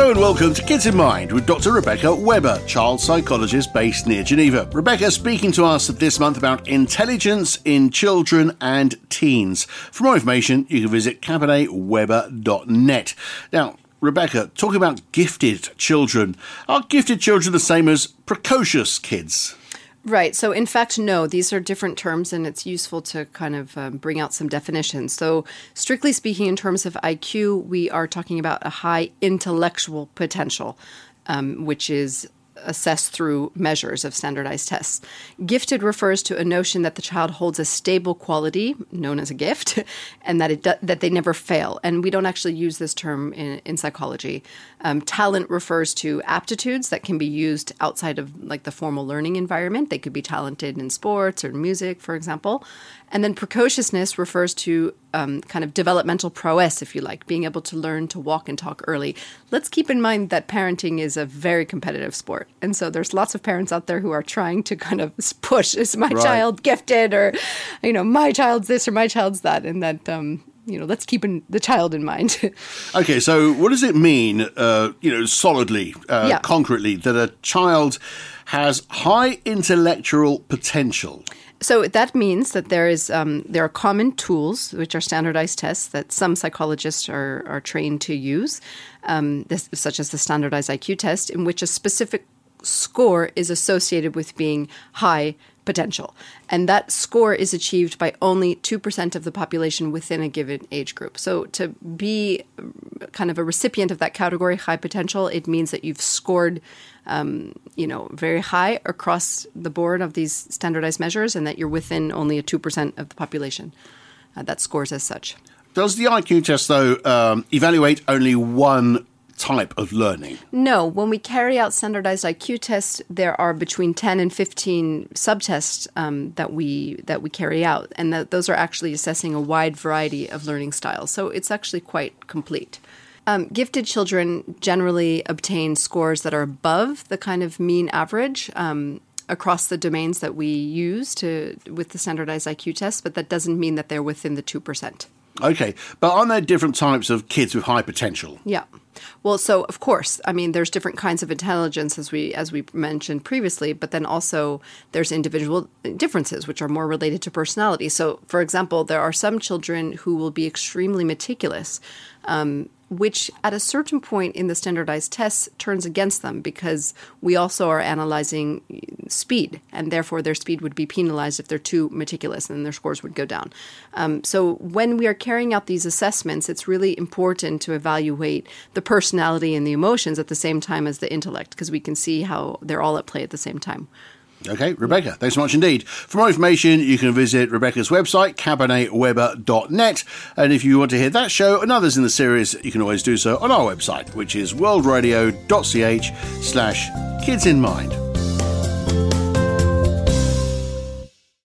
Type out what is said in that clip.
Hello and welcome to Kids in Mind with Dr. Rebecca Weber, child psychologist based near Geneva. Rebecca speaking to us this month about intelligence in children and teens. For more information, you can visit cabinetweber.net. Now, Rebecca, talking about gifted children. Are gifted children the same as precocious kids? Right. So, in fact, no, these are different terms, and it's useful to kind of bring out some definitions. So, strictly speaking, in terms of IQ, we are talking about a high intellectual potential, which is assessed through measures of standardized tests. Gifted refers to a notion that the child holds a stable quality, known as a gift, and that they never fail. And we don't actually use this term in psychology. Talent refers to aptitudes that can be used outside of like the formal learning environment. They could be talented in sports or music, for example. And then precociousness refers to kind of developmental prowess, if you like, being able to learn to walk and talk early. Let's keep in mind that parenting is a very competitive sport. And so there's lots of parents out there who are trying to kind of push, is my child gifted, or, my child's this or my child's that. And that, let's keep the child in mind. Okay, so what does it mean, solidly, concretely, that a child has high intellectual potential? So that means that there are common tools, which are standardized tests that some psychologists are trained to use, such as the standardized IQ test, in which a specific score is associated with being high potential. And that score is achieved by only 2% of the population within a given age group. So to be kind of a recipient of that category, high potential, it means that you've scored very high across the board of these standardized measures, and that you're within only a 2% of the population that scores as such. Does the IQ test, though, evaluate only one type of learning? No. When we carry out standardized IQ tests, there are between 10 and 15 subtests that we carry out, and those are actually assessing a wide variety of learning styles. So it's actually quite complete. Gifted children generally obtain scores that are above the kind of mean average across the domains that we use with the standardized IQ test, but that doesn't mean that they're within the 2%. Okay, but aren't there different types of kids with high potential? Yeah. Well, so of course, there's different kinds of intelligence as we mentioned previously, but then also there's individual differences which are more related to personality. So, for example, there are some children who will be extremely meticulous, which at a certain point in the standardized tests turns against them, because we also are analyzing speed, and therefore their speed would be penalized if they're too meticulous, and their scores would go down. So when we are carrying out these assessments, it's really important to evaluate the personality and the emotions at the same time as the intellect, because we can see how they're all at play at the same time. Okay, Rebecca, thanks so much indeed. For more information, you can visit Rebecca's website, cabinetweber.net. And if you want to hear that show and others in the series, you can always do so on our website, which is worldradio.ch/kidsinmind.